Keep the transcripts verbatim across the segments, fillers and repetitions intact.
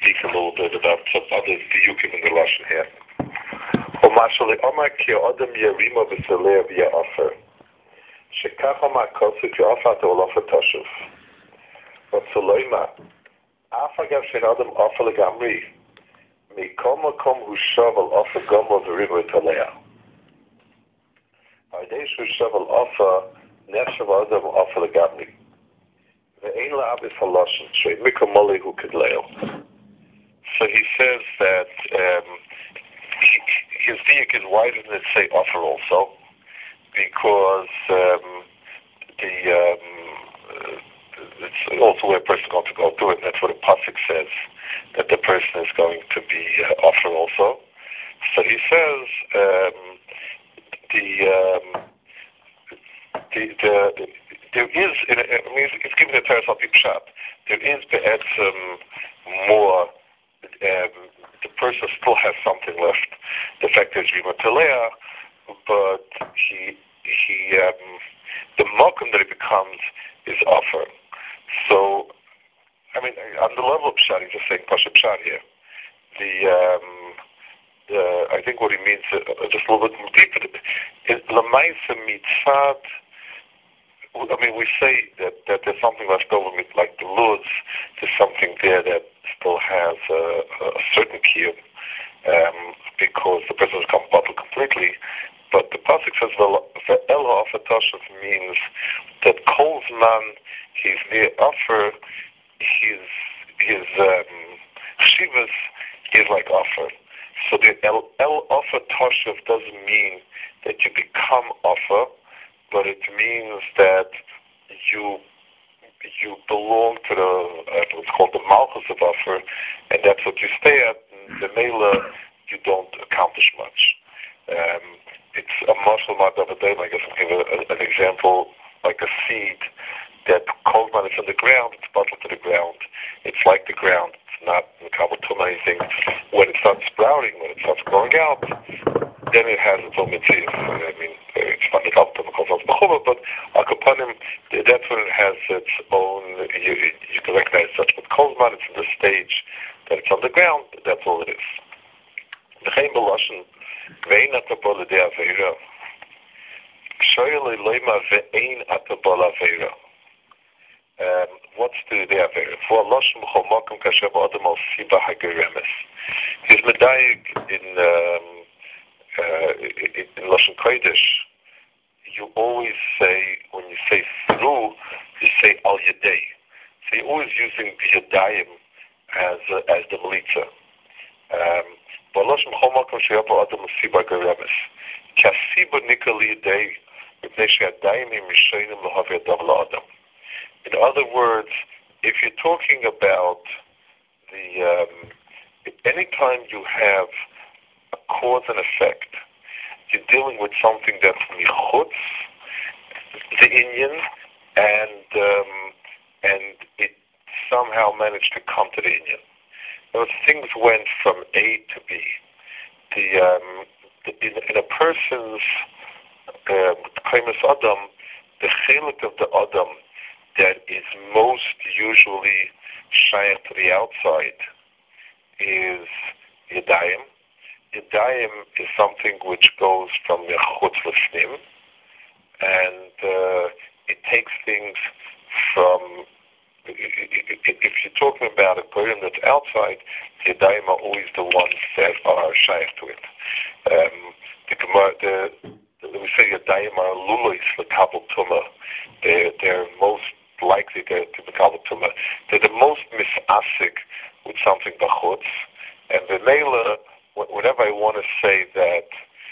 speak a little bit about some other diukim in the Lashon here. Umashali Omar ki Adam Yerima v'Saleh v'ya Afer. Shekach Omar Kosuk Yafat Olafa Tashuv. V'Saloima Afagav Shen Adam Afer Legamri. Mikom Makom Hushav Al Afer Gomel v'Riva Talea. Ha'idei Hushav Al Afer Nefshav Adam Afer Legamri. So he says that um, his diak is, why doesn't it say offer also? Because um, the um, it's also where a person is going to go through it, and that's what a pasuk says, that the person is going to be uh, offer also. So he says um, the, um, the the the There is, I mean, it's given a Teres al Pi Pshat. There is be'etzem more, um, the person still has something left. The fact is Rima Talea, but he, he, um, the mokum that it becomes is offer. So, I mean, on the level of Pshat, he's just saying Pasha Pshat here. The, um, the, I think what he means, uh, just a little bit more deeper, Lamaisa Mitzad, I mean, we say that, that there's something left over, like the Luz, there's something there that still has a, a certain kiyum, um, because the person has come bottled completely. But the pasuk says the Elo Afatashav means that Kolzman, his near offer, his his um, shivas is like offer. So the El El Afatashav doesn't mean that you become offer, but it means that you you belong to the uh, what's called the Malchus of offer, and that's what you stay at. And the Mela, you don't accomplish much. Um, it's a muscle of a day. I guess I'll give a, a, an example, like a seed that cold when it's in the ground, it's bottled to the ground. It's like the ground. It's not to anything. When it starts sprouting, when it starts growing out, then it has its own mitzvah. I mean, it's not like Alpha but Akapanim, that's when it has its own, you, you can recognize such. But Kolzman, it's in the stage that it's on the ground, that's all it is. The Chaim Belashon, Ve'ein atabol l'dei aveira. Shoyel leima ve'ein atabol aveira. What's the l'dei aveira? For Lashon b'chol makom kasher b'adam al siba hageremes. His medayik in um, Uh, in, in Lashon Kodesh, you always say, when you say through, you say al yadei. So you're always using the yadayim as uh, as the melitza. But Lashon Chomakom sheyapo adam asiba garemes. Kasiba nikal yadei mipnei sheyadayim im mishonim lahav yadav la'adam. In other words, if you're talking about the um, anytime you have cause and effect, you're dealing with something that's michutz the inyan, and um, and it somehow managed to come to the inyan. Those things went from A to B. The, um, the in, in a person's kaimus uh, adam, the chelik of the adam that is most usually shaykh to the outside is yadayim. Yadayim is something which goes from the chutz l'snim, and uh, it takes things from, if you're talking about a goyim that's outside, the Yadayim are always the ones that are shaykh to it. Um, the, the, the, we say Yadayim are lulois l'kabel tumah. They're, they're most likely to, to be kabel tumah. They're the most misasik with something b'chutz, and the Mela, whenever I want to say that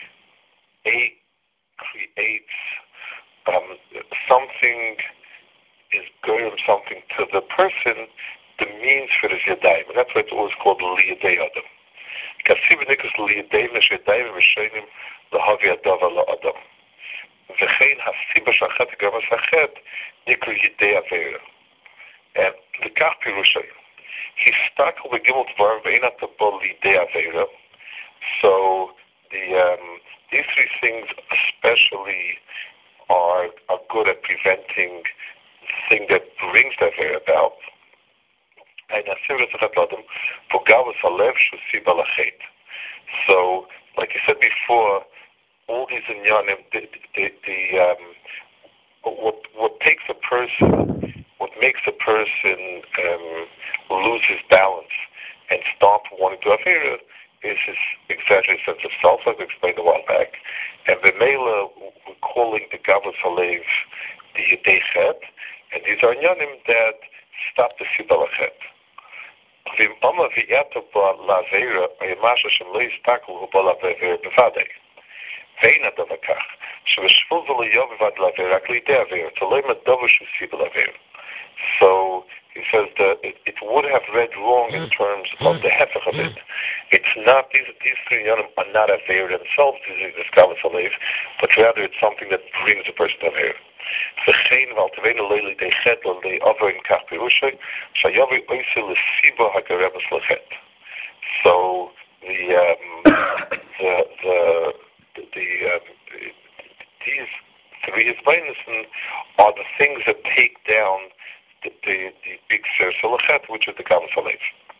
A creates um, something, is going something to the person, the means for this yadayim, and that's why it's always called liyadei adam. Kasiv nikus liyadei v'shadayim v'shonim lahavi adav ala adam. V'chein hasiba shachet gamas hachet nikru yidei aveira. And the kach pirushay, he stuck with gimel dvar v'ein atabol liyadei aveira. So the um, these three things especially are are good at preventing the thing that brings that very about. And So, like you said before, all these inyanim, the, the, the um, what what takes a person, what makes a person um, lose his balance and start wanting to avera is his exaggerated sense of self, as I explained a while back. And the Mela, we're calling the Gavus Halev the Yedei Chet, and these are inyanim that stop the Sibal Chet. Vim Oma V'Yato Ba L'Avera Ayamasha Shem Lo Yistakul Hu Ba L'Avera B'Vadei. Ve'ina Davakach Sheveshvul V'Lo Yov V'Vad L'Avera Ak L'Idei Avera Tolei Medavar Shu Sibal Avera. So he says that it, it would have read wrong in terms of the hefech of it. It's not, these these three yanim are not avera themselves, these are the Gavus Halev, but rather it's something that brings a person to avera. V'chein v'altevena leili deichet l'lei avein kach pirushay shayavi oisi l'siba hagarebas l'chet. So the um, the the the, the um, these three hisbainisen are the things that take down the the, the big sersel l'chet, which is the Gavus Halev.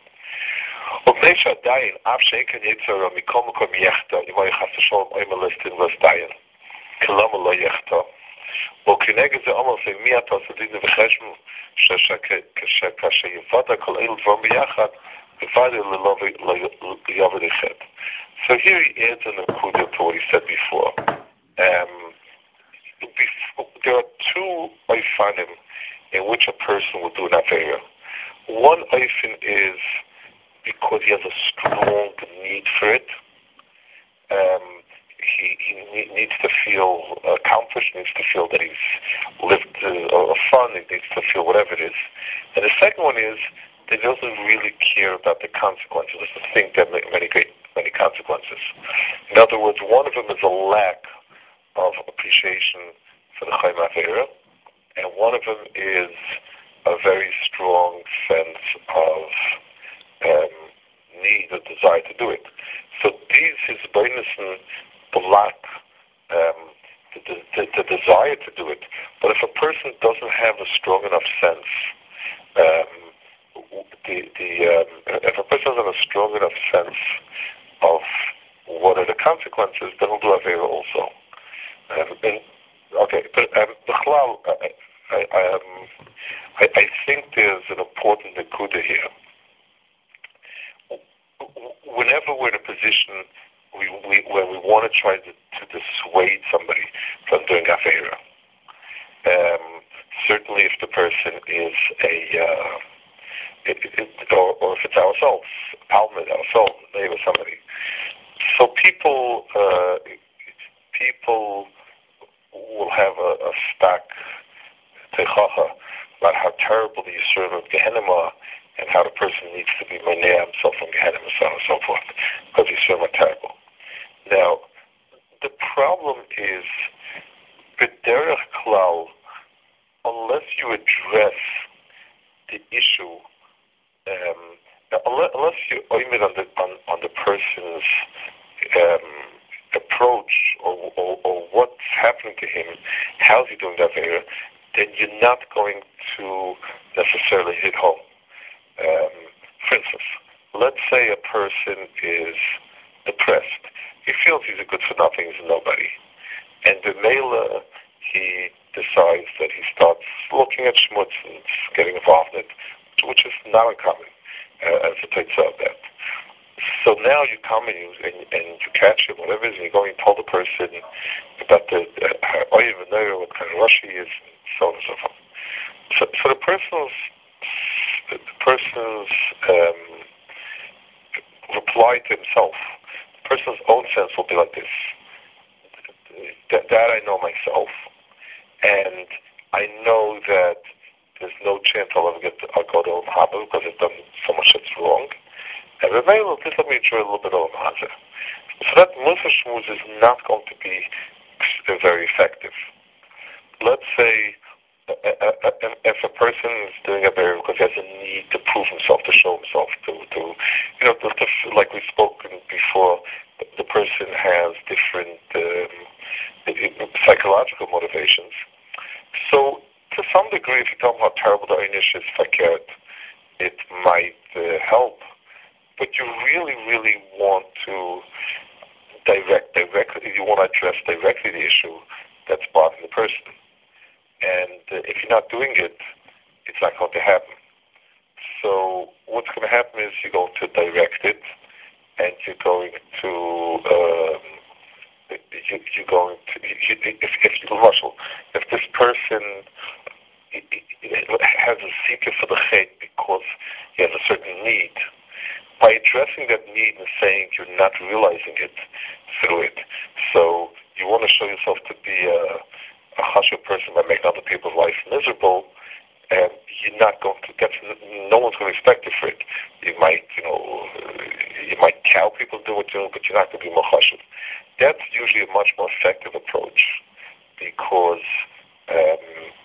ובני שעדיין, אף שאין כאן יצר מכל מקום יחטא, אם היה חס ושלום אוי מלסטין וסדיין, כלמה לא יחטא. וכנגד זה אומר זה מי אתה סדין וחשם, שכאשר יפתה כל אלו דברים ביחד, יפתה ללא יעבד אחד. So here he adds an include to what he said before. Um, before there are two oifanim in which a person will do an avera. One oifin is because he has a strong need for it. Um, he, he needs to feel accomplished, needs to feel that he's lived uh, a fun, he needs to feel whatever it is. And the second one is that he doesn't really care about the consequences, doesn't think there are many great many consequences. In other words, one of them is a lack of appreciation for the Chaim Avera, and one of them is a very strong sense of Um, need or desire to do it. So these his bonusen block um, the, the, the desire to do it. But if a person doesn't have a strong enough sense, um, the the um, if a person doesn't have a strong enough sense of what are the consequences, then he'll do avera also. Um, and, okay, but um, I, I, I, um, I, I think there's an important nekuda here. Whenever we're in a position we, we, where we want to try to, to dissuade somebody from doing avera, um, certainly if the person is a, uh, it, it, or, or if it's ourselves, Talmud, ourselves, neighbor, somebody. So people, uh, people will have a, a stack techacha about how terrible the Yisurim of Gehenna are, and how the person needs to be maneh himself from Gehenna and so on and so forth, because he's so terrible. Now, the problem is, b'derech klal, unless you address the issue, um, unless you oimid on the on, on the person's um, approach or, or, or what's happening to him, how's he doing that avera, then you're not going to necessarily hit home. Um, for instance, let's say a person is depressed. He feels he's a good for nothing, he's a nobody. And the Mela, he decides that he starts looking at schmutz and getting involved in it, which is not uncommon uh, as a teitzah of that. So now you come and you, and, and you catch him, whatever it is, and you go and tell the person about the, uh, or even know what kind of rush he is, and so on and so forth. So, so the person's the person's um, reply to himself, the person's own sense will be like this. That, that I know myself, and I know that there's no chance I'll ever get to, I'll go to Olam Haba because I've done so much that's wrong. And Reveil, just let me enjoy a little bit of Olam Haba. So that Musa Shmuz is not going to be very effective. Let's say if a person is doing a avera because he has a need to prove himself, to show himself, to, to you know, to, to, like we've spoken before, the person has different um, psychological motivations. So, to some degree, if you tell them how terrible the Einish is fakert, it might uh, help. but you really, really want to direct, directly, you want to address directly the issue that's bothering the person. And uh, if you're not doing it, it's not going to happen. So what's going to happen is you're going to direct it, and you're going to, um, you, you're going to, you, if, if, Marshall, if this person has a seeker for the chait because he has a certain need, by addressing that need and saying you're not realizing it through it, so you want to show yourself to be a, a chashuv person by making other people's life miserable, and you're not going to get, no one's going to respect you for it. You might, you know, you might cow people do what you're doing, but you're not going to be more chashuv. That's usually a much more effective approach, because um,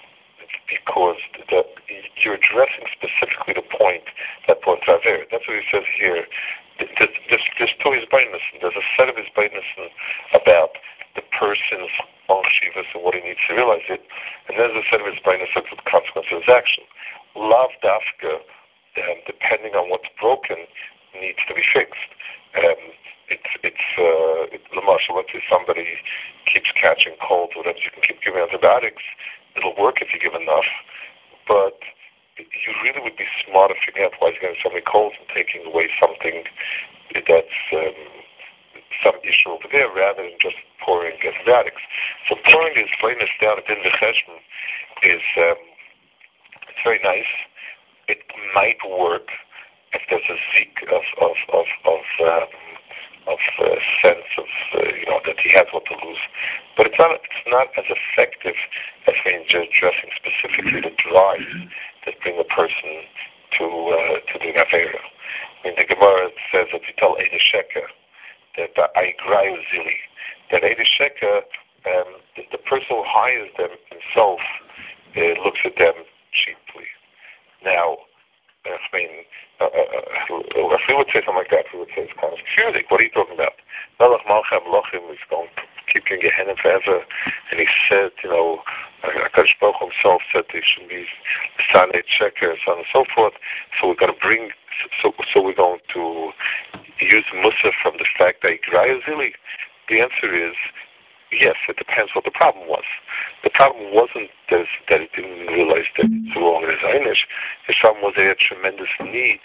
because the, you're addressing specifically the point that point Traver. That's what he says here. There's, there's, there's two Isbainis, there's a set of Isbainis about the person's own shivas and what he needs to realize it, and there's a set of Isbainis that's the consequence of his action. Lav dafka, um, depending on what's broken, needs to be fixed. Um, it's, it's, uh, it, let's say somebody keeps catching colds, whatever, you can keep giving antibiotics. It'll work if you give enough, but you really would be smart if figuring out why he's getting so many colds and taking away something that's um, some issue over there rather than just pouring antibiotics. So pouring his blindness down at Din V'Cheshbon is um, it's very nice. It might work if there's a zik of of of of, um, of uh, sense of uh, you know that he has what to lose, but it's not it's not as effective as when you're addressing specifically the drives that bring a person to uh, to the avera. I mean, the Gemara says that you tell Eide Sheker that the Aigrayu Zili, that Eide Sheker, um, the, the person who hires them himself uh, looks at them cheaply. Now, I mean, uh, uh, if we would say something like that, we would say it's kind of confusing. What are you talking about? Melech Malchem Lochim is going to keep you in Gehenna forever, and he said, you know, HaKadosh Baruch Hu himself said they should be Sanei Sheker, so on and so forth. So we're going to bring, so so we're going to use Musa from the fact that Igraya Zili. The answer is yes. It depends what the problem was. The problem wasn't that, that it didn't realize that it's wrong in his Einish. His problem was that he had tremendous need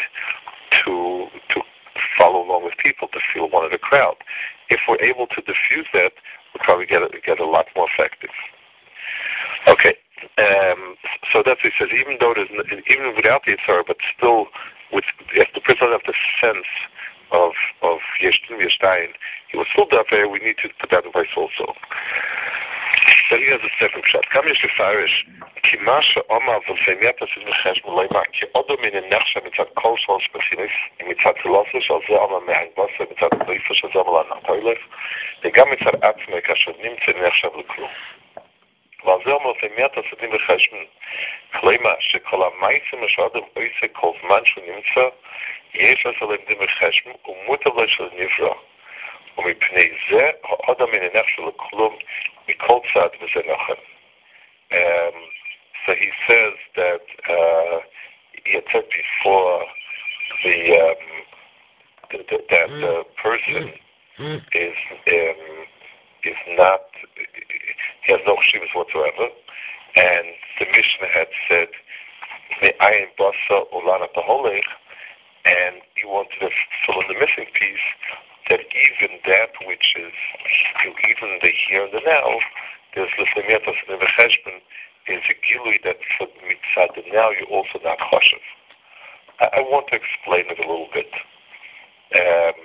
to to follow along with people, to feel one of the crowd. If we're able to diffuse that, we'll probably get a, get a lot more effective. Okay, um, so that's what he says. Even though there's even without the Yitzhar, but still, with if the person doesn't have the sense of of Yeshtin Yeshtain, he was still there. We need to put that in place also. Then he has a second shot. Kam yesh lefarish ki ma she'omar v'lfeimiyat asid v'cheshbon lo'ima ki odom min nechsha mitzad kol shol shbechinis mitzad tzilosu shal ze ama me'ayin basa mitzad leifa shal ze ama la'natoylef v'gam mitzad atzmei kasher nimtze nechsha v'klum. ועל זה אומר לפעמיית הסדים וחשבון, כלומר שכל המייסים שאדם עושה כל זמן שהוא נמצא, יש לזה למדים וחשבון, ומותר לו של נברא. ומפני זה, האדם אינך שלו כלום מכל צד, וזה נכון. Um, so he says that uh, he had said before the, um, the, the, that the person is um, is not, he has no chivas whatsoever, and the Mishnah had said me'ayin basa ulana taholech, and he wanted to fill in the missing piece that even that which is even the here and the now, there's l'femiatas and the cheshbon is a gilui that for mitzad the now you're also not chashav. I, I want to explain it a little bit. Um,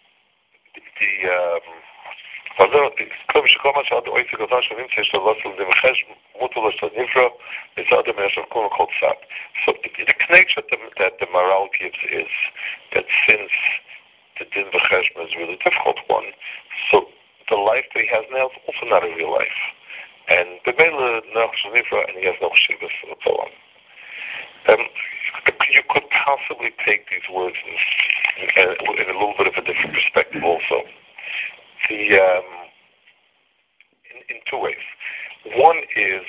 the um, although כלום שכל מה שעד אוי סגרתן של נמצא יש לו לא של דמחש מוטו לו של נברא מצד המרש of כל כל צד. So the connection that the, that the Maral gives is that since the din v'cheshbon is a really difficult one, so the life that he has now is also not a real life. And the Mele no shel nivra, and he has no chivas and so on. Um, you could possibly take these words in, in a little bit of a different perspective also. The um, in, in two ways. One is,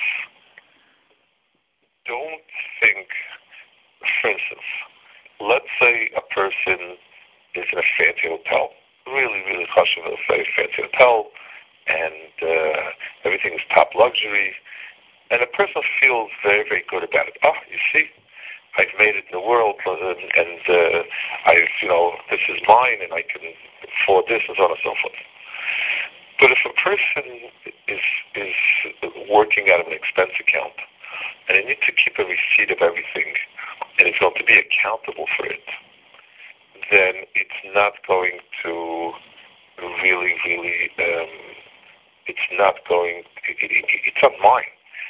don't think, for instance, let's say a person is in a fancy hotel, really, really chashuv, a very fancy hotel, and uh, everything is top luxury, and a person feels very, very good about it. Oh, you see, I've made it in the world, and, and uh, I've, you know, this is mine, and I can afford this, and so on and so forth. But if a person is is working out of an expense account, and they need to keep a receipt of everything, and it's going to be accountable for it, then it's not going to really, really, um, it's not going, it, it, it's not mine.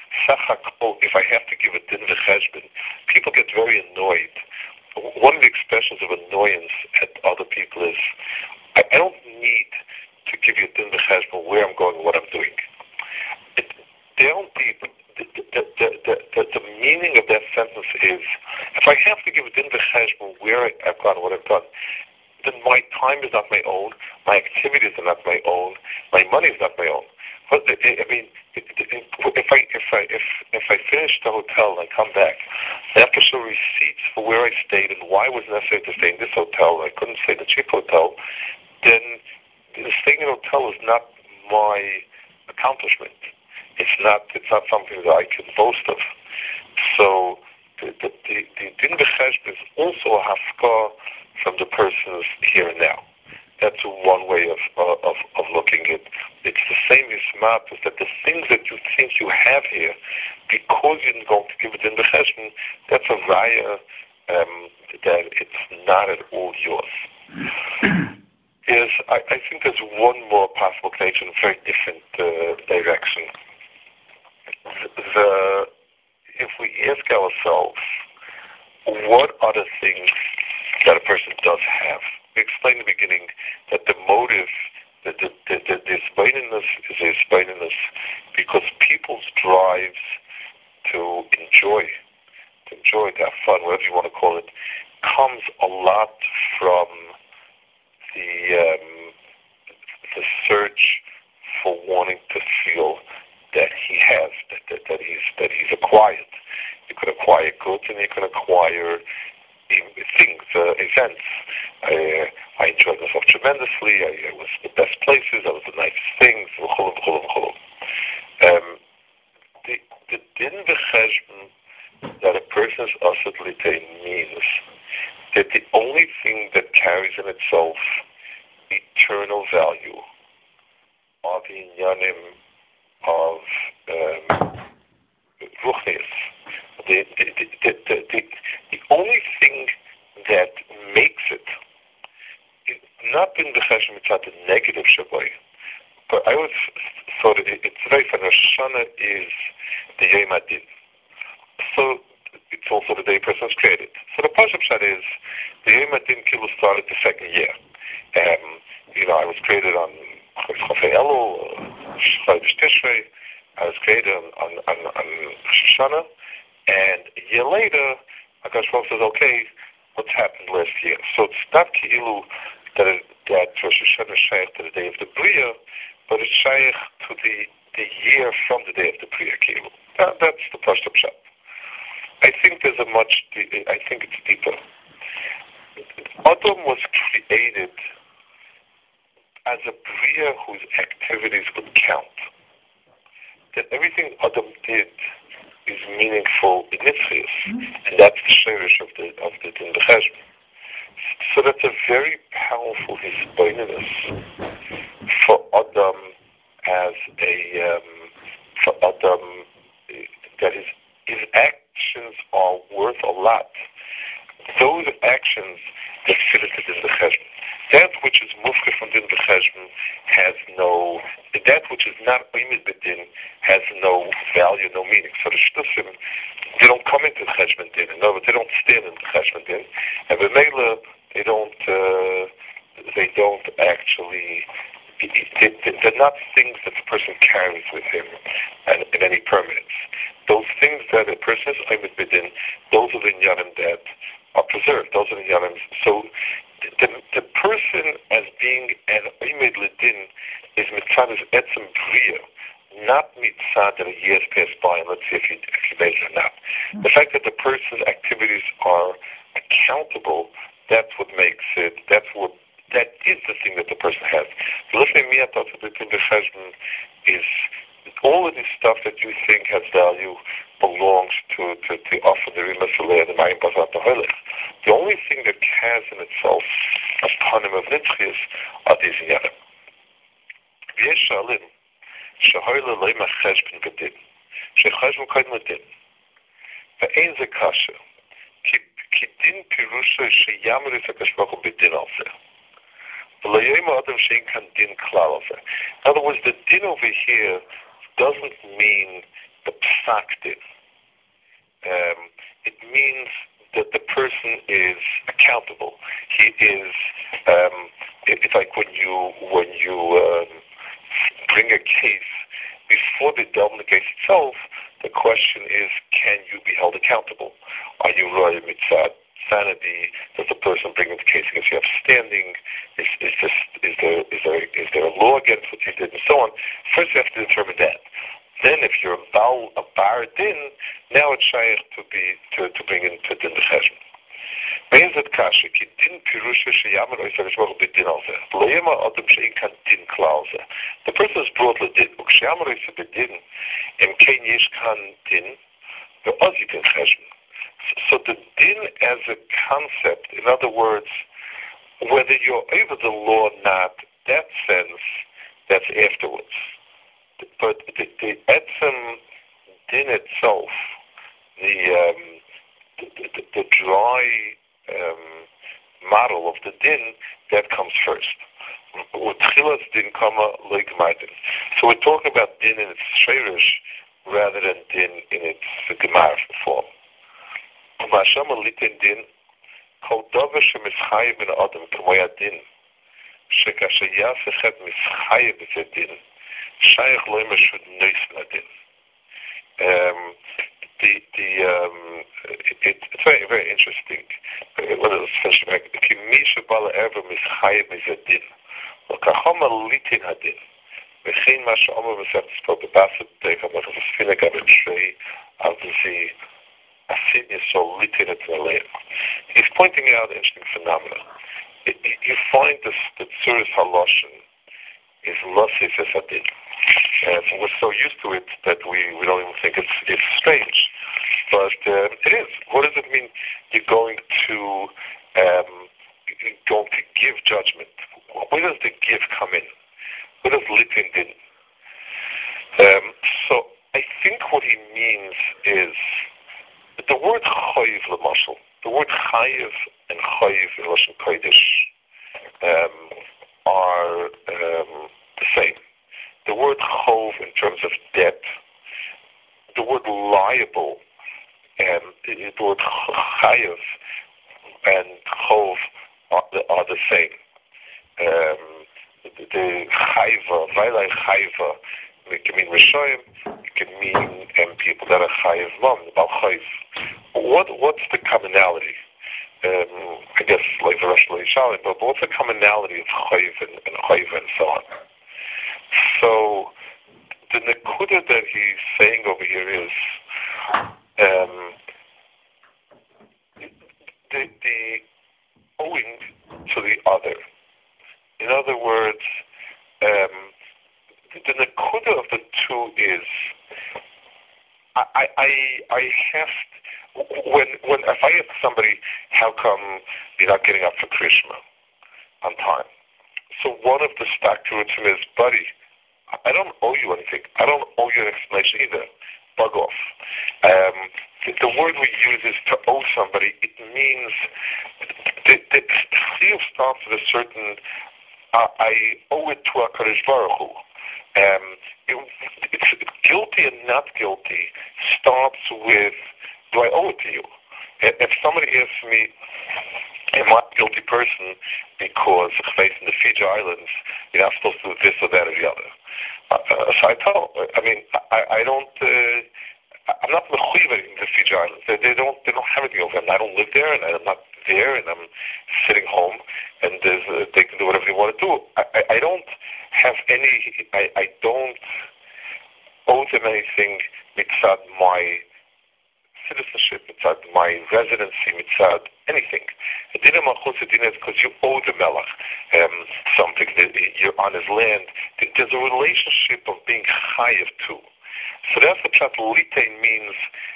If I have to give a din v'cheshbon, people get very annoyed. One of the expressions of annoyance at other people is, I, I don't need to give you a din v'cheshbon where I'm going, what I'm doing. It, they don't need, the, the, the, the, the, the meaning of that sentence is, if I have to give a din v'cheshbon where I, I've gone, what I've done, then my time is not my own, my activities are not my own, my money is not my own. But I mean, if I if I if if I finish the hotel and I come back, I have to show receipts for where I stayed and why it was necessary to stay in this hotel. I couldn't stay in the cheap hotel. Then the staying in a hotel is not my accomplishment. It's not it's not something that I can boast of. So the the the, the din v'cheshbon is also a hafka from the person's here and now. That's one way of, of of looking at it. It's the same yismat, is that the things that you think you have here, because you're going to give it in the cheshbon, that's a raya um, that it's not at all yours. Is I, I think there's one more possible case in a very different uh, direction. The, the if we ask ourselves, what are the things that a person does have? We explained in the beginning that the motive, the the the, the, the spinniness is a spinniness because people's drives to enjoy, to enjoy, to have fun, whatever you want to call it, comes a lot from the um, the search for wanting to feel that he has, that, that that he's that he's acquired. You could acquire goods, and you can acquire things, uh, events. I, uh, I enjoyed myself tremendously. I, I was the best places. I was the nicest things. Um, the the din v'cheshbon that a person's asad l'tein means that the only thing that carries in itself eternal value are the inyanim of um, ruchnius. The, the, the, the, the, the only thing that makes it, it not in the cheshem, it's not the negative shabai, but I always thought it, it's very funny. Rosh Hashanah is the Yom Adin, so it's also the day a person was created. So the Pashup Shad is the Yom Adin Kilu started the second year. Um, you know, I was created on Chafei Elul, Chodesh Tishrei. I was created on on, on, on Rosh Hashanah. And a year later, Akash Baruch says, okay, what's happened last year? So it's not Ki'ilu that, it, that Rosh Hashanah is shaykh to the day of the Bria, but it's shaykh to the, the year from the day of the Bria Ki'ilu. That, that's the Pashup Pshat. I think there's a much, I think it's deeper. Adam was created as a Bria whose activities would count. That everything Adam did is meaningful in Nitzchias, and that's the shirish of the of the din v'cheshbon. So that's a very powerful hisbaininus for Adam as a um, for Adam that his his actions are worth a lot. Those actions that fit into din v'cheshbon. That which is mufke from din v'cheshbon has no. That which is not oimid b'din has no value, no meaning. So the shtusim, they don't come into the cheshbon din. In other words, they don't stand in the cheshbon din, and b'meila they don't. Uh, they don't actually. They, they're not things that the person carries with him and in any permanence. Those things that a person is oimid b'din, those are the inyanim that are preserved. Those are the inyanim. So the, the person as being an oimid l'din is mitzad is etzem bria, not mitzad that a year's passed by and let's see if he, if he made it or not. The fact that the person's activities are accountable, that's what makes it, that's what, that is the thing that the person has. So let's say Miyat Atzibit in the Cheshbon is all of this stuff that you think has value belongs to, to, to offer the Rimas Aleh and the Mayim Bazat Hoylech. The only thing that has in itself a panim of Nitzchias are these Yanim. V'yesh shalim, shehoyle leima cheshbon b'din, shecheshbon koydem l'din. Ve'ein ze kasha, ki din pirusha sheyamris hakadosh baruch hu b'din al zeh. V'loyema adam shein kan din klal al zeh. In other words, the din over here doesn't mean the psak din. Um, it means that the person is accountable. He is. Um, it, it's like when you when you um, bring a case before they delve in the case itself. The question is, can you be held accountable? Are you roy mitzad sanity? Does the person bring in the case against you have standing? Is, is this is there is there is there a law against what you did and so on? First, you have to determine that. Then, if you're a bar, a bar din, now it's shaykh to be to, to bring in to din the cheshbon. Be'ezet kasha ki din pirusha sheyamer oisarish baruch b'din al zeh. Loyema adam she'in kan din klal zeh. The person is brought l'din. Uksheyamer oisar b'din im kein yesh kan din ve'oz yitin cheshbon. So the din as a concept, in other words, whether you're over the law or not, that sense, that's afterwards. But the, the etzem din itself, the, um, the, the, the dry um, model of the din, that comes first. Utchilas din kama leigmaidin. So we're talking about din in its shirish rather than din in its gemar form. Umashama litin din kol dover shemischayev ben adam k'moya din shekasha yasechet mischayev b'zeh din. Shaykh Loima should know din. Um, the the um, it, it's very very interesting. What is it? Kimisha bala ever mischayim is a din. Lokachoma litin hadin. V'chein ma she'omer v'sef t'spot b'basad b'decha b'chas v'sfina gavin shrei al d'zi asin yisol litin et v'aleim. He's pointing out an interesting phenomena. It, it, you find this the tzuris haloshin is losif es adin. And we're so used to it that we, we don't even think it's it's strange. But um, it is. What does it mean? You're going to um, you're going to give judgment. Where does the give come in? Where does litin din? Um, so I think what he means is the word chayiv l'mashal. The word chayiv and chayiv in Lashon Kodesh um, are um, the same. The word chov in terms of debt, the word liable, and the word chayiv and chov are the, are the same. Um, the chayiva, vaylai chayiva, it can mean rishoyim, it can mean um, people that are chayiv mom, about chayiv. What what's the commonality? Um, I guess like the Rosh Hashanah, but what's the commonality of chayiv and, and chayiv and so on? So the nekuda that he's saying over here is um, the, the owing to the other. In other words, um, the, the nekuda of the two is I I I have to, when when if I ask somebody how come you're not getting up for Krishma on time. So one of the factors to him is, buddy, I don't owe you anything. I don't owe you an explanation either. Bug off. Um, the, the word we use is to owe somebody. It means the the chiyuv starts with a certain. Uh, I owe it to HaKadosh Baruch Hu. Um, it, it's guilty and not guilty starts with, do I owe it to you? If somebody asks me, am I a guilty person because facing the Fiji Islands, you're not supposed to do this or that or the other. Uh, uh, so I tell, I mean, I, I don't, uh, I'm not mechuyev in the Fiji Islands. They, they don't, they don't have anything over them. I don't live there, and I'm not there, and I'm sitting home, and uh, they can do whatever they want to do. I, I, I don't have any, I, I don't owe them anything mitzad my citizenship, mitzad my residency, mitzad anything. Adina malchus adina is because you owe the melech um, something, that you're on his land. There's a relationship of being chayiv too. So that's what pshat litain means.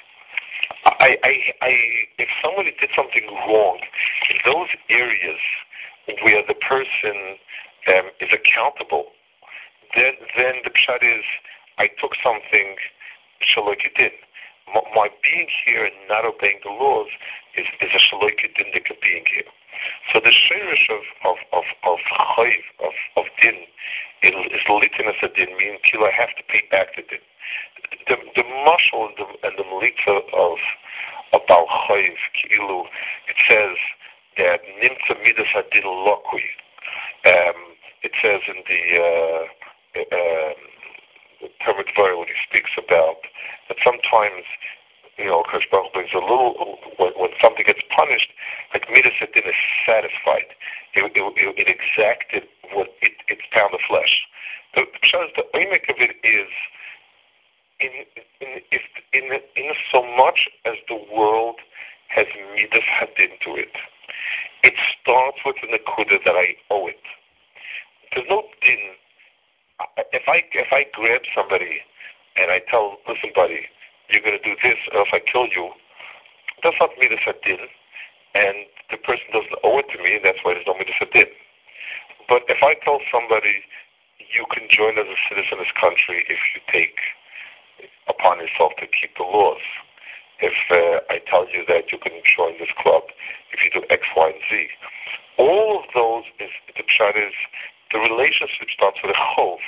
I, I, I, if somebody did something wrong in those areas where the person um, is accountable, then then the pshat is, I took something shalokidin. My being here and not obeying the laws is, is a shalokidindik of being here. So the shirish of of of of chayv, of of din is, is litinus a din, meaning till I have to pay back the din. The the mashal and the and the melitza of about chayv ki'ilu, it says that nimtza midas hadin lokui. Um, it says in the uh, uh, the Talmud Dvar when he speaks about that sometimes, you know, Kadosh Baruch Hu brings a little, when, when something gets punished, like midas hadin is satisfied. It, it, it, it exacted what it, its pound of flesh. The the, the oimek of it is. In, in, if, in, in so much as the world has midas hadin to it, it starts with the nekuda that I owe it. There's no din. If I if I grab somebody and I tell, listen, buddy, you're going to do this, or if I kill you, that's not midas hadin, and the person doesn't owe it to me. That's why there's no midas hadin. But if I tell somebody, you can join as a citizen of this country if you take upon yourself to keep the laws. If uh, I tell you that you can join this club, if you do X, Y, and Z, all of those is the pshat is the relationship starts with a chov.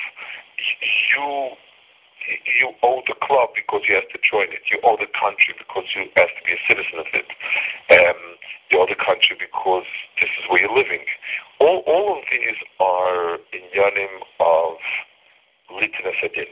You you owe the club because you have to join it. You owe the country because you have to be a citizen of it. Um, you owe the country because this is where you're living. All all of these are inyanim of litinus hadin.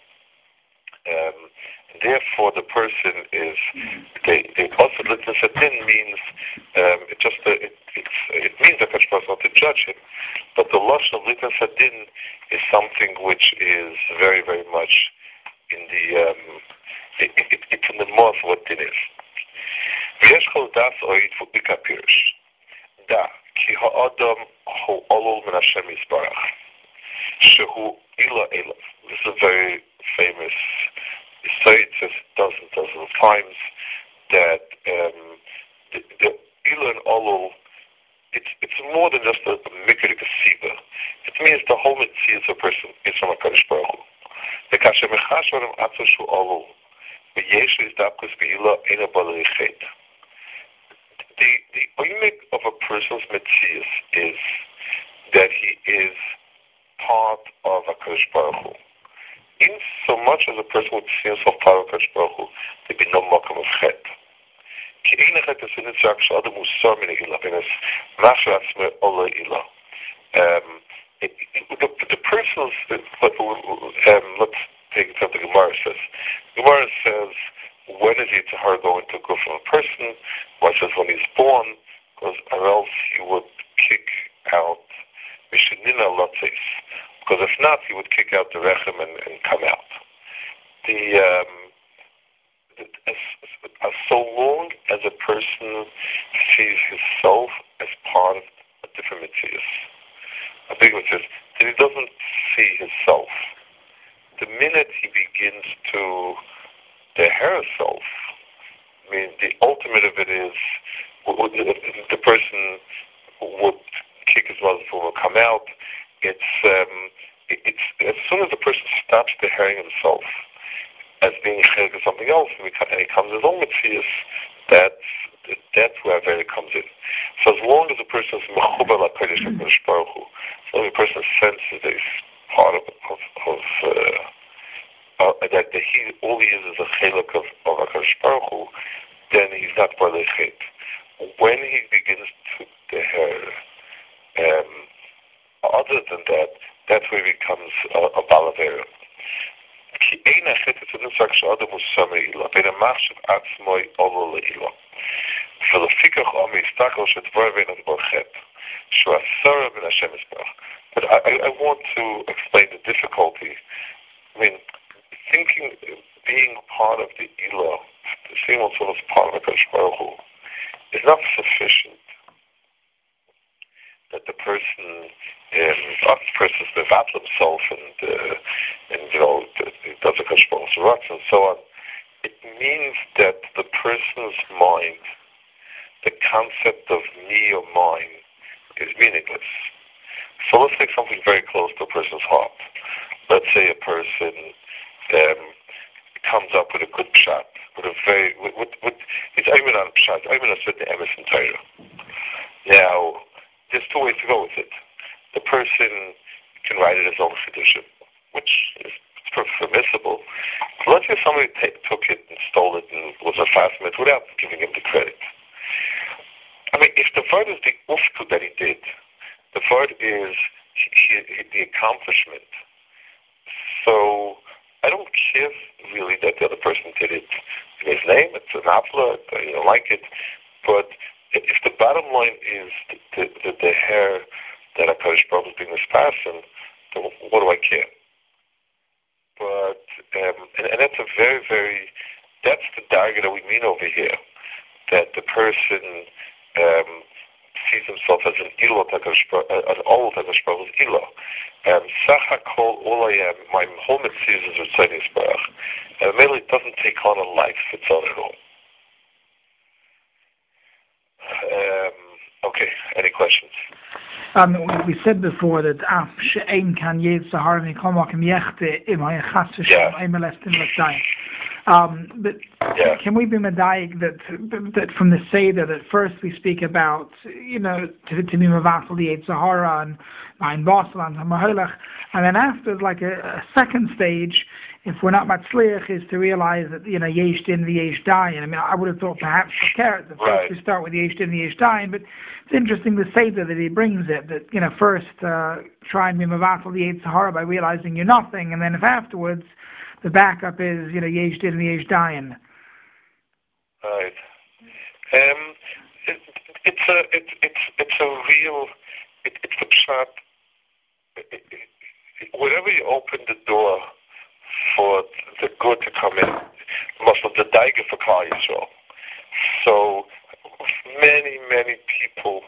Um, therefore, the person is they they also litinus hadin means um, it just uh, it it's, it means that Kadosh Baruch Hu not to judge him, but the lashon of litinus hadin is something which is very very much in the um, it, it, it's in the more of what din is. V'yesh chol das oid v'ika pirush da ki ha'adam hu olol min Hashem yisbarach shehu ila elav. This is a very famous. So it says dozens, dozens of times that um, the, the Ilah and Olol, it's it's more than just a, a mikrik siba. It means the whole mitzvah of a person is from a Kadosh Baruch Hu. The kasher mechash onem atzoshu Olol, v'yeshu is dapkus be'ilah ena balerichet. The the oimik of a person's mitzvah is that he is part of a Kadosh Baruch Hu. In so much as a person would see himself part of Kadosh Baruch Hu, there'd be no makam of chet. Ki ein chet is in itzrak sh'adam usar min ilah, ben es masher atzmei ola ilah. The person's, um, let's take it up the Gemara says. Gemara says, when is Yitzhar going to go from a person? One says when he's born, because or else he would kick out Mishnina Latzis. Because if not, he would kick out the rechem and, and come out. The, um, as, as so long as a person sees himself as part of a different mitzvah, a big mitzvah, that he doesn't see himself. The minute he begins to deher himself, I mean, the ultimate of it is the person would kick his mother will come out. It's um, it's as soon as the person stops deharing himself as being chelik of something else, and he comes his own mitzvahs, that's that's where Avera comes in. So as long as the person is mechubar l'kodesh HaKadosh Baruch Hu, as long as the person senses that he's part of of, of uh, uh, that, that he all he is is a chelik of of HaKadosh Baruch Hu, then he's not balechet. When he begins to deher, um, other than that, that's where he becomes a, a balavera. כי אין החטא תנצח שאדם הוא סמי אילה, בין המחשב עצמוי עולו לאילה. ולפיכך עומי הסתכל שדבר בין הדבר חטא, שהוא הסרה בין השם יסברך. But I, I want to explain the difficulty. I mean, thinking, being part of the ilah, seeing oneself as part of HaKadosh Baruch Hu is not sufficient. That the person, um, not the person is mevat himself and, uh, and you know, does HaKadosh Baruch Hu's rights and so on. It means that the person's mind, the concept of me or mine, is meaningless. So let's take something very close to a person's heart. Let's say a person um, comes up with a good pshat, with a very, with, with, with it's aimed on pshat, aimed on certain emes in Torah. Now, there's two ways to go with it. The person can write it as own tradition, which is permissible. Let's say somebody t- took it and stole it and was a fasmid without giving him the credit. I mean, if the word is the ufku that he did, the word is he, he, the accomplishment. So I don't care really that the other person did it in his name. It's an apla, you don't like it. But if the bottom line is the, the, the hair that HaKadosh Baruch Hu is being this person, then what do I care? But, um, and, and that's a very, very, that's the darga that we mean over here, that the person um, sees himself as an ilo, an old HaKadosh Baruch Hu's ilo. Um, Sach HaKol, all I am, my whole mitzvah is Ritzonos Baruch. And it really doesn't take on a life of its own at all. Um, okay, any questions? Um, we, we said before that af she'ein kan yed sahar mikol makom yechte imay chas v'shem emelestin l'tzayim. Um, but yeah. Can we be medayik that that from the Seder that first we speak about, you know, to, to be mevatel the Yetzer Hara and Ein Basel and Hamaholach, and then after like a, a second stage, if we're not matzliach, is to realize that, you know, yesh din v'yesh dayin. I mean, I would have thought perhaps for carrot that first right. we start with yesh din v'yesh dayin, but it's interesting the Seder that he brings it, that, you know, first uh, try and be mevatel the Yetzer Hara by realizing you're nothing, and then if afterwards the backup is, you know, yesh din v'yesh dayin. Right. Um, it, it's a it, it's it's a real it, it's a pshat. It, it, it, whenever you open the door for the good to come in, most of the daiga for Klal Yisrael. So many many people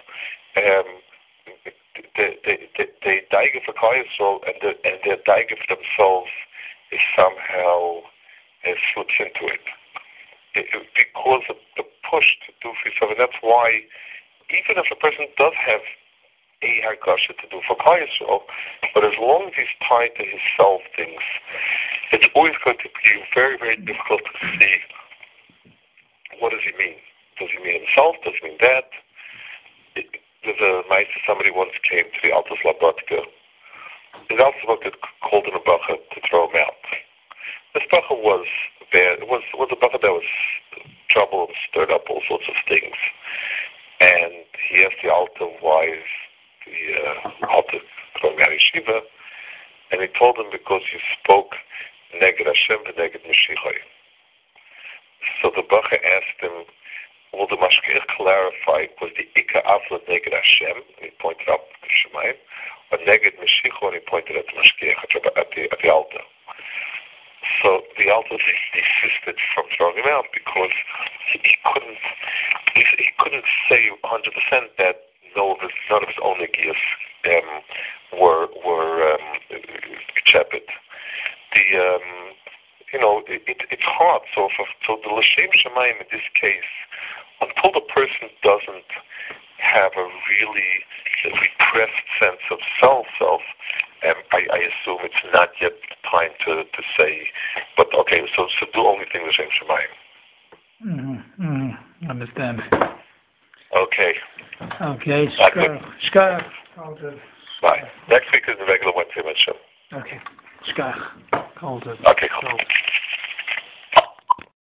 um, they they they, they daiga for Klal Yisrael, and the, and their daiga for themselves is somehow uh, slips into it. It, it. Because of the push to do for yourself, and that's why even if a person does have a hargasha to do for Klal Yisrael, but as long as he's tied to his self things, it's always going to be very, very difficult to see what does he mean. Does he mean himself? Does he mean that? It, there's a nice somebody once came to the Altus Labotka. The Altus Labotka called in a bacha to throw him out. This bacha was bad. It was was a bacha that was trouble and stirred up all sorts of things. And he asked the Alta why is the uh, Alta throwing out yeshiva, and he told him because you spoke neged Hashem and neged Mashiach. So the bacha asked him, will the Mashgiach clarify, was the Ika Avla neged Hashem, and he pointed up to Shemayim, or neged Mashiach, and he pointed at the Mashgiach, at the, at the Alta. So the Alta desisted from throwing him out because he, he couldn't he, he couldn't say one hundred percent that no of his, none of his own negias um, were were um, chepid. The um, you know it, it, it's hard. So for, so the l'shem shemayim in this case, until the person doesn't have a really repressed sense of self, self, um, I, I assume it's not yet time to, to say, but okay, so, so do only thing the same Shemayim. Mm-hmm. Mm-hmm. Understand. Okay. Okay. Shkar. Shkar. Bye. Next week is the regular Wednesday show. Okay. Shkar. Called it. Okay, cool.